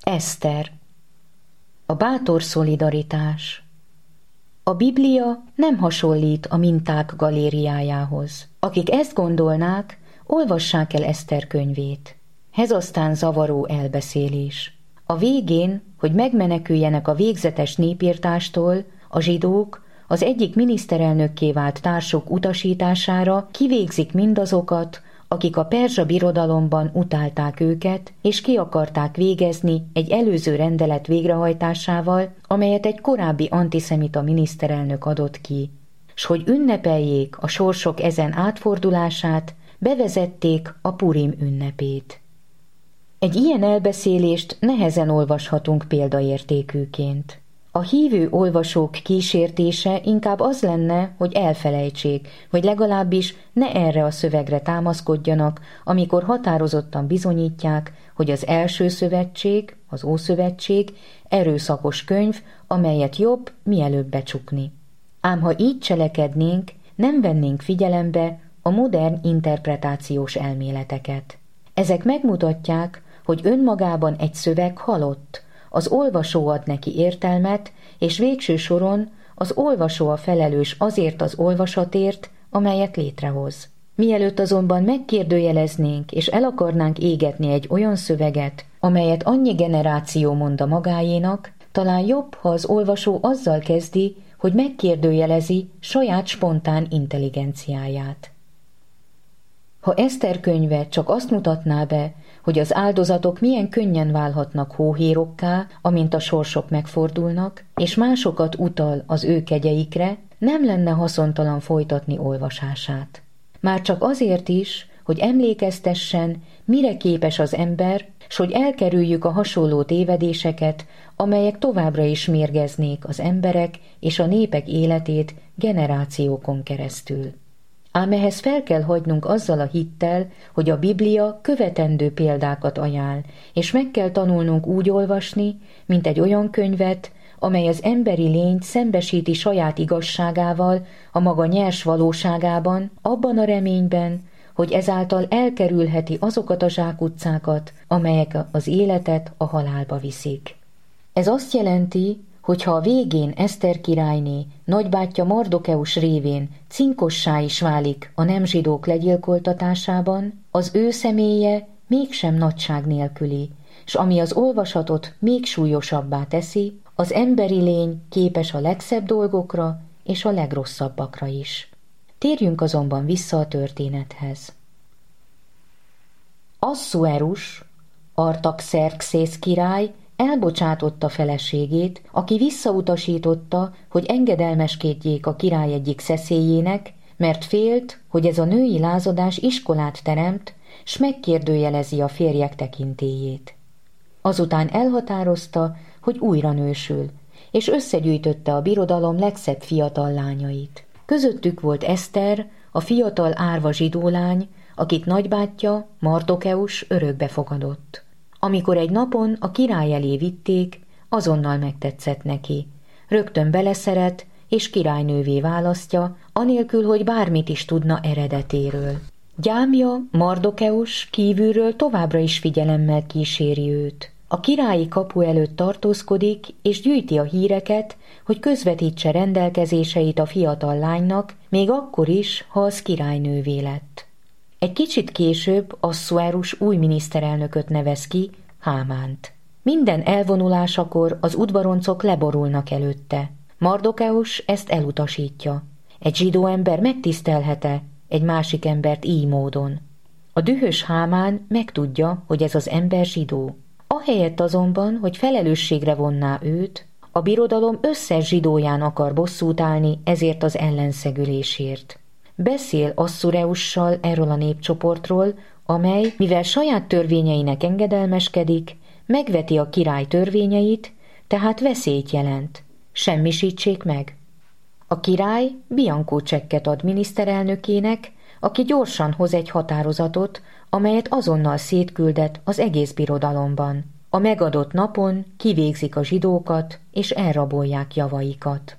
Eszter. A bátor szolidaritás. A Biblia nem hasonlít a minták galériájához. Akik ezt gondolnák, olvassák el Eszter könyvét. Ez aztán zavaró elbeszélés. A végén, hogy megmeneküljenek a végzetes népirtástól, a zsidók az egyik miniszterelnökké vált társuk utasítására kivégzik mindazokat, akik a perzsa birodalomban utálták őket, és ki akarták végezni egy előző rendelet végrehajtásával, amelyet egy korábbi antiszemita miniszterelnök adott ki. S hogy ünnepeljék a sorsok ezen átfordulását, bevezették a Purim ünnepét. Egy ilyen elbeszélést nehezen olvashatunk példaértékűként. A hívő olvasók kísértése inkább az lenne, hogy elfelejtsék, vagy legalábbis ne erre a szövegre támaszkodjanak, amikor határozottan bizonyítják, hogy az első szövetség, az Ószövetség erőszakos könyv, amelyet jobb mielőbb becsukni. Ám ha így cselekednénk, nem vennénk figyelembe a modern interpretációs elméleteket. Ezek megmutatják, hogy önmagában egy szöveg halott, az olvasó ad neki értelmet, és végső soron az olvasó a felelős azért az olvasatért, amelyet létrehoz. Mielőtt azonban megkérdőjeleznénk és el akarnánk égetni egy olyan szöveget, amelyet annyi generáció mond a magáénak, talán jobb, ha az olvasó azzal kezdi, hogy megkérdőjelezi saját spontán intelligenciáját. Ha Eszter könyve csak azt mutatná be, hogy az áldozatok milyen könnyen válhatnak hóhérokká, amint a sorsok megfordulnak, és másokat utal az ő kegyeikre, nem lenne haszontalan folytatni olvasását. Már csak azért is, hogy emlékeztessen, mire képes az ember, s hogy elkerüljük a hasonló tévedéseket, amelyek továbbra is mérgeznék az emberek és a népek életét generációkon keresztül. Ám ehhez fel kell hagynunk azzal a hittel, hogy a Biblia követendő példákat ajánl, és meg kell tanulnunk úgy olvasni, mint egy olyan könyvet, amely az emberi lényt szembesíti saját igazságával, a maga nyers valóságában, abban a reményben, hogy ezáltal elkerülheti azokat a zsákutcákat, amelyek az életet a halálba viszik. Ez azt jelenti, hogyha a végén Eszter királyné nagybátyja Mardokeus révén cinkossá is válik a nem zsidók legyilkoltatásában, az ő személye mégsem nagyság nélküli, s ami az olvasatot még súlyosabbá teszi, az emberi lény képes a legszebb dolgokra és a legrosszabbakra is. Térjünk azonban vissza a történethez. Asszuerus, Artaxerxész király elbocsátotta feleségét, aki visszautasította, hogy engedelmeskedjék a király egyik szeszélyének, mert félt, hogy ez a női lázadás iskolát teremt, s megkérdőjelezi a férjek tekintélyét. Azután elhatározta, hogy újra nősül, és összegyűjtötte a birodalom legszebb fiatal lányait. Közöttük volt Eszter, a fiatal árva zsidólány, akit nagybátyja, Mardokeus örökbe fogadott. Amikor egy napon a király elé vitték, azonnal megtetszett neki. Rögtön beleszeret, és királynővé választja, anélkül, hogy bármit is tudna eredetéről. Gyámja, Mardokeus kívülről továbbra is figyelemmel kíséri őt. A királyi kapu előtt tartózkodik, és gyűjti a híreket, hogy közvetítse rendelkezéseit a fiatal lánynak, még akkor is, ha az királynővé lett. Egy kicsit később Asszuerus új miniszterelnököt nevez ki, Hámánt. Minden elvonulásakor az udvaroncok leborulnak előtte. Mardokeus ezt elutasítja. Egy zsidó ember megtisztelhet-e egy másik embert így módon? A dühös Hámán megtudja, hogy ez az ember zsidó. Ahelyett azonban, hogy felelősségre vonná őt, a birodalom összes zsidóján akar bosszút állni ezért az ellenszegülésért. Beszél Asszuerussal erről a népcsoportról, amely, mivel saját törvényeinek engedelmeskedik, megveti a király törvényeit, tehát veszélyt jelent. Semmisítsék meg. A király biankó csekket ad miniszterelnökének, aki gyorsan hoz egy határozatot, amelyet azonnal szétküldet az egész birodalomban. A megadott napon kivégzik a zsidókat, és elrabolják javaikat.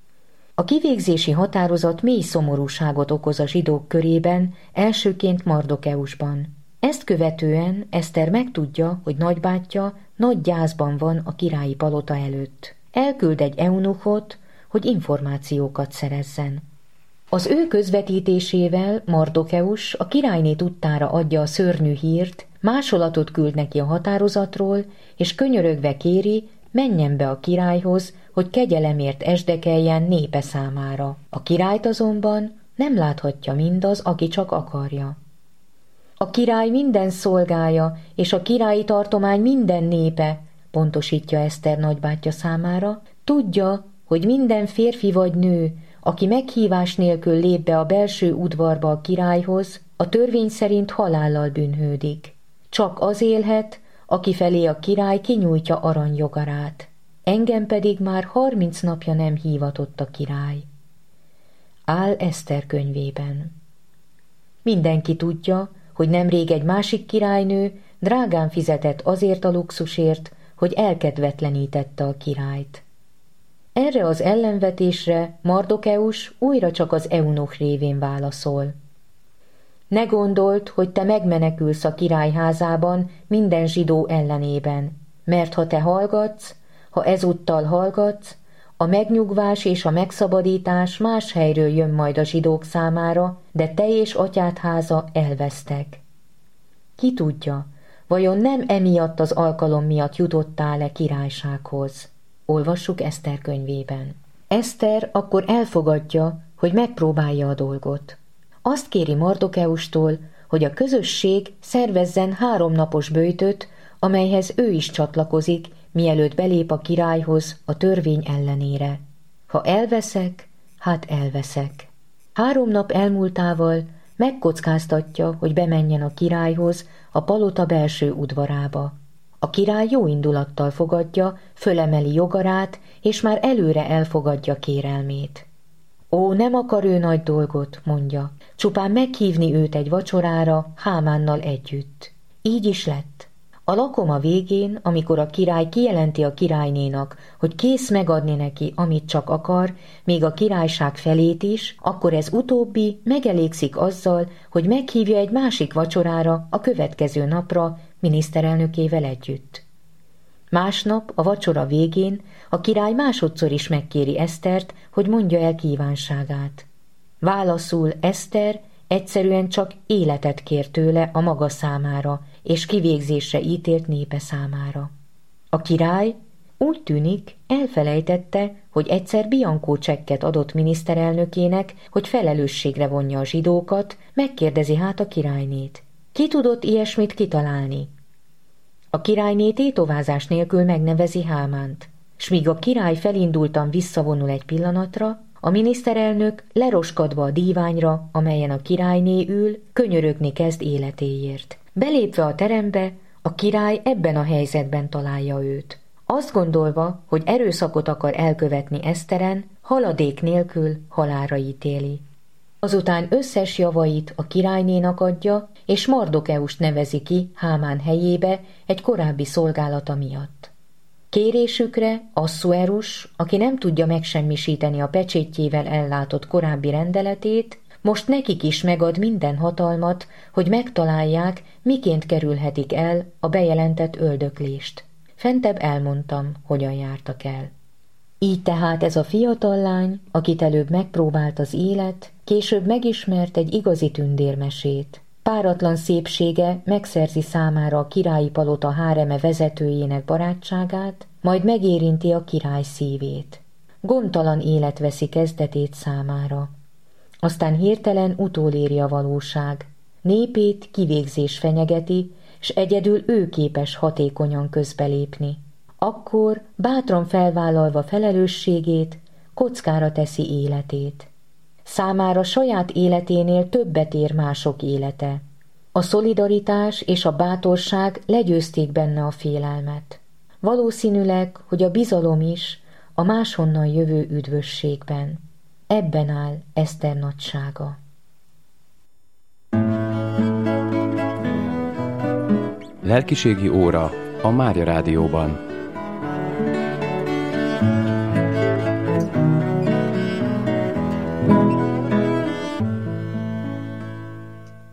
A kivégzési határozat mély szomorúságot okoz a zsidók körében, elsőként Mardokeusban. Ezt követően Eszter megtudja, hogy nagybátyja nagy gyászban van a királyi palota előtt. Elküld egy eunuchot, hogy információkat szerezzen. Az ő közvetítésével Mardokeus a királyné tudtára adja a szörnyű hírt, másolatot küld neki a határozatról, és könyörögve kéri, menjen be a királyhoz, hogy kegyelemért esdekeljen népe számára. A királyt azonban nem láthatja mindaz, aki csak akarja. A király minden szolgája, és a királyi tartomány minden népe, pontosítja Eszter nagybátyja számára, tudja, hogy minden férfi vagy nő, aki meghívás nélkül lép be a belső udvarba a királyhoz, a törvény szerint halállal bűnhődik. Csak az élhet, aki felé a király kinyújtja aranyjogarát. Engem pedig már 30 napja nem hívatott a király. Áll Eszter könyvében. Mindenki tudja, hogy nemrég egy másik királynő drágán fizetett azért a luxusért, hogy elkedvetlenítette a királyt. Erre az ellenvetésre Mardokeus újra csak az eunuch révén válaszol. Ne gondold, hogy te megmenekülsz a király házában minden zsidó ellenében, mert ha te hallgatsz, ha ezúttal hallgatsz, a megnyugvás és a megszabadítás más helyről jön majd a zsidók számára, de te és atyád háza elvesztek. Ki tudja, vajon nem emiatt az alkalom miatt jutottál-e királysághoz? Olvassuk Eszter könyvében. Eszter akkor elfogadja, hogy megpróbálja a dolgot. Azt kéri Mardokeustól, hogy a közösség szervezzen 3 napos böjtöt, amelyhez ő is csatlakozik, mielőtt belép a királyhoz a törvény ellenére. Ha elveszek, hát elveszek. 3 nap elmúltával megkockáztatja, hogy bemenjen a királyhoz a palota belső udvarába. A király jó indulattal fogadja, fölemeli jogarát, és már előre elfogadja kérelmét. Ó, nem akar ő nagy dolgot, mondja, csupán meghívni őt egy vacsorára Hámánnal együtt. Így is lett. A lakoma végén, amikor a király kijelenti a királynénak, hogy kész megadni neki, amit csak akar, még a királyság felét is, akkor ez utóbbi megelégszik azzal, hogy meghívja egy másik vacsorára a következő napra miniszterelnökével együtt. Másnap, a vacsora végén a király másodszor is megkéri Esztert, hogy mondja el kívánságát. Válaszul Eszter egyszerűen csak életet kér tőle a maga számára, és kivégzésre ítélt népe számára. A király úgy tűnik elfelejtette, hogy egyszer Bianco csekket adott miniszterelnökének, hogy felelősségre vonja a zsidókat, megkérdezi hát a királynét. Ki tudott ilyesmit kitalálni? A királyné tétovázás nélkül megnevezi Hámánt, s míg a király felindultan visszavonul egy pillanatra, a miniszterelnök leroskadva a díványra, amelyen a királyné ül, könyörögni kezd életéért. Belépve a terembe, a király ebben a helyzetben találja őt. Azt gondolva, hogy erőszakot akar elkövetni Eszteren, haladék nélkül halálra ítéli. Azután összes javait a királynénak adja, és Mardokeust nevezi ki Hámán helyébe egy korábbi szolgálata miatt. Kérésükre Asszuerus, aki nem tudja megsemmisíteni a pecsétjével ellátott korábbi rendeletét, most nekik is megad minden hatalmat, hogy megtalálják, miként kerülhetik el a bejelentett öldöklést. Fentebb elmondtam, hogyan jártak el. Így tehát ez a fiatal lány, akit előbb megpróbált az élet, később megismert egy igazi tündérmesét. Páratlan szépsége megszerzi számára a királyi palota háreme vezetőjének barátságát, majd megérinti a király szívét. Gondtalan élet veszi kezdetét számára. Aztán hirtelen utoléri a valóság. Népét kivégzés fenyegeti, s egyedül ő képes hatékonyan közbelépni. Akkor, bátran felvállalva felelősségét, kockára teszi életét. Számára saját életénél többet ér mások élete. A szolidaritás és a bátorság legyőzték benne a félelmet. Valószínűleg, hogy a bizalom is a máshonnan jövő üdvösségben. Ebben áll Eszter nagysága. Lelkiségi óra a Mária Rádióban.